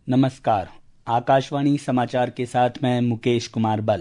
नमस्कार। आकाशवाणी समाचार के साथ मैं मुकेश कुमार बल।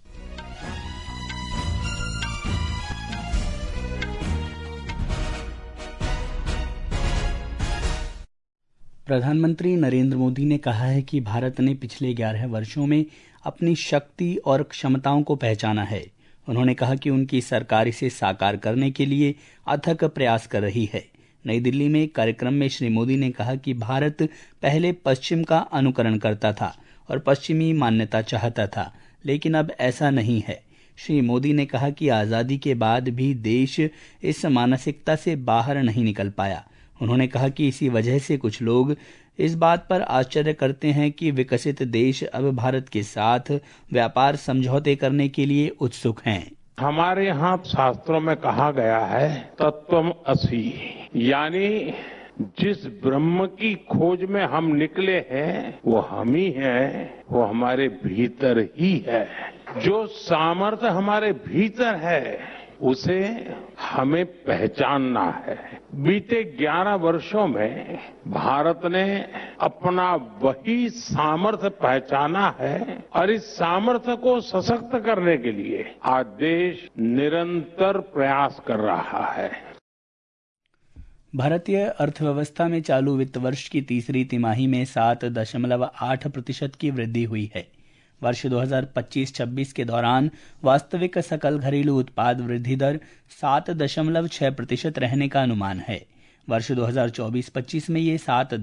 प्रधानमंत्री नरेंद्र मोदी ने कहा है कि भारत ने पिछले 11 वर्षों में अपनी शक्ति और क्षमताओं को पहचाना है। उन्होंने कहा कि उनकी सरकार इसे साकार करने के लिए अथक प्रयास कर रही है। नई दिल्ली में एक कार्यक्रम में श्री मोदी ने कहा कि भारत पहले पश्चिम का अनुकरण करता था और पश्चिमी मान्यता चाहता था, लेकिन अब ऐसा नहीं है। श्री मोदी ने कहा कि आजादी के बाद भी देश इस मानसिकता से बाहर नहीं निकल पाया। उन्होंने कहा कि इसी वजह से कुछ लोग इस बात पर आश्चर्य करते हैं कि विकसित देश अब भारत के साथ व्यापार समझौते करने के लिए उत्सुक हैं। हमारे यहाँ शास्त्रों में कहा गया है तत्वम असि, यानी जिस ब्रह्म की खोज में हम निकले हैं वो हम ही हैं, वो हमारे भीतर ही है। जो सामर्थ्य हमारे भीतर है उसे हमें पहचानना है। बीते 11 वर्षों में भारत ने अपना वही सामर्थ्य पहचाना है और इस सामर्थ्य को सशक्त करने के लिए आज देश निरंतर प्रयास कर रहा है। भारतीय अर्थव्यवस्था में चालू वित्त वर्ष की तीसरी तिमाही में 7.8% की वृद्धि हुई है। वर्ष 2025-26 के दौरान वास्तविक सकल घरेलू उत्पाद वृद्धि दर 7.6% रहने का अनुमान है। वर्ष 2024-25 में ये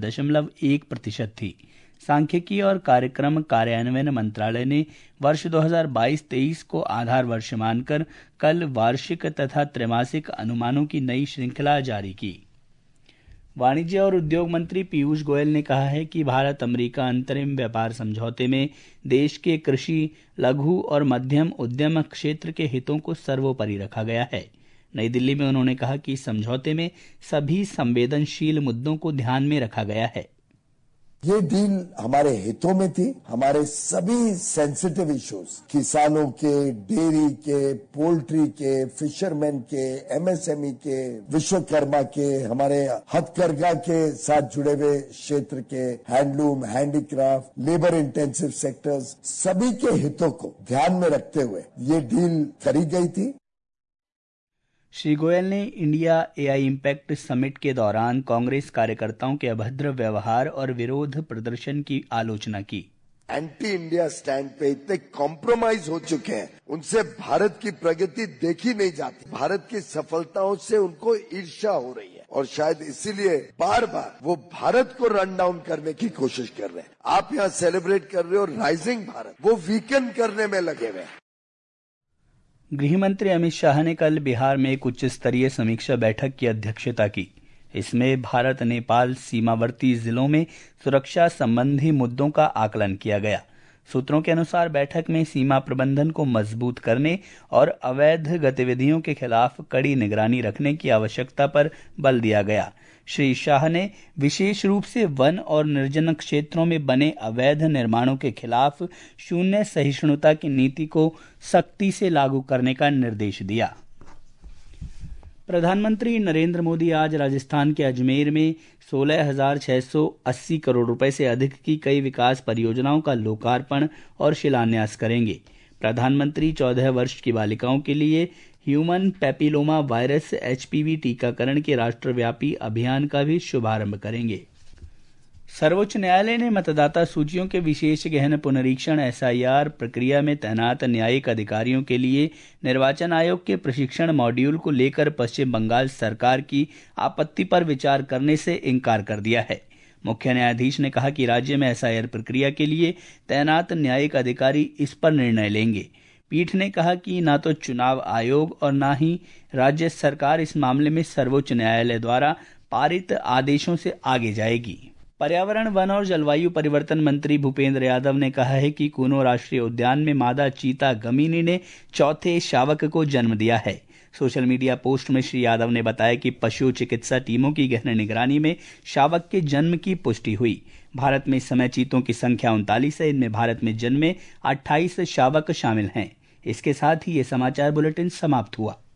7.1% थी। सांख्यिकी और कार्यक्रम कार्यान्वयन मंत्रालय ने वर्ष 2022-23 को आधार वर्ष मानकर कल वार्षिक तथा त्रैमासिक अनुमानों की नई श्रृंखला जारी की। वाणिज्य और उद्योग मंत्री पीयूष गोयल ने कहा है कि भारत अमेरिका अंतरिम व्यापार समझौते में देश के कृषि, लघु और मध्यम उद्यम क्षेत्र के हितों को सर्वोपरि रखा गया है। नई दिल्ली में उन्होंने कहा कि समझौते में सभी संवेदनशील मुद्दों को ध्यान में रखा गया है। ये डील हमारे हितों में थी। हमारे सभी सेंसिटिव इश्यूज, किसानों के, डेयरी के, पोल्ट्री के, फिशरमैन के, एमएसएमई के, विश्वकर्मा के, हमारे हथकरघा के साथ जुड़े हुए क्षेत्र के, handloom, handicraft, labour intensive sectors, सभी के हितों को ध्यान में रखते हुए ये डील करी गई थी। श्री गोयल ने इंडिया एआई इम्पैक्ट समिट के दौरान कांग्रेस कार्यकर्ताओं के अभद्र व्यवहार और विरोध प्रदर्शन की आलोचना की। एंटी इंडिया स्टैंड पे इतने कॉम्प्रोमाइज हो चुके हैं, उनसे भारत की प्रगति देखी नहीं जाती। भारत की सफलताओं से उनको ईर्ष्या हो रही है और शायद इसीलिए बार बार वो भारत को रन डाउन करने की कोशिश कर रहे हैं। आप यहाँ सेलिब्रेट कर रहे हो राइजिंग भारत, वो वीकन करने में लगे हुए हैं। गृहमंत्री अमित शाह ने कल बिहार में एक उच्च स्तरीय समीक्षा बैठक की अध्यक्षता की। इसमें भारत नेपाल सीमावर्ती जिलों में सुरक्षा संबंधी मुद्दों का आकलन किया गया। सूत्रों के अनुसार बैठक में सीमा प्रबंधन को मजबूत करने और अवैध गतिविधियों के खिलाफ कड़ी निगरानी रखने की आवश्यकता पर बल दिया गया। श्री शाह ने विशेष रूप से वन और निर्जन क्षेत्रों में बने अवैध निर्माणों के खिलाफ शून्य सहिष्णुता की नीति को सख्ती से लागू करने का निर्देश दिया। प्रधानमंत्री नरेंद्र मोदी आज राजस्थान के अजमेर में 16,680 करोड़ रुपए से अधिक की कई विकास परियोजनाओं का लोकार्पण और शिलान्यास करेंगे। प्रधानमंत्री 14 वर्ष की बालिकाओं के लिए ह्यूमन पैपिलोमा वायरस HPV टीकाकरण के राष्ट्रव्यापी अभियान का भी शुभारंभ करेंगे। सर्वोच्च न्यायालय ने मतदाता सूचियों के विशेष गहन पुनरीक्षण SIR प्रक्रिया में तैनात न्यायिक अधिकारियों के लिए निर्वाचन आयोग के प्रशिक्षण मॉड्यूल को लेकर पश्चिम बंगाल सरकार की आपत्ति पर विचार करने से इनकार कर दिया है। मुख्य न्यायाधीश ने कहा कि राज्य में SIR प्रक्रिया के लिए तैनात न्यायिक अधिकारी इस पर निर्णय लेंगे। पीठ ने कहा कि न तो चुनाव आयोग और न ही राज्य सरकार इस मामले में सर्वोच्च न्यायालय द्वारा पारित आदेशों से आगे जाएगी। पर्यावरण, वन और जलवायु परिवर्तन मंत्री भूपेंद्र यादव ने कहा है कि कूनो राष्ट्रीय उद्यान में मादा चीता गमीनी ने चौथे शावक को जन्म दिया है। सोशल मीडिया पोस्ट में श्री यादव ने बताया कि पशु चिकित्सा टीमों की गहन निगरानी में शावक के जन्म की पुष्टि हुई। भारत में इस समय चीतों की संख्या 39 है। इनमें भारत में जन्मे 28 शावक शामिल हैं। इसके साथ ही ये समाचार बुलेटिन समाप्त हुआ।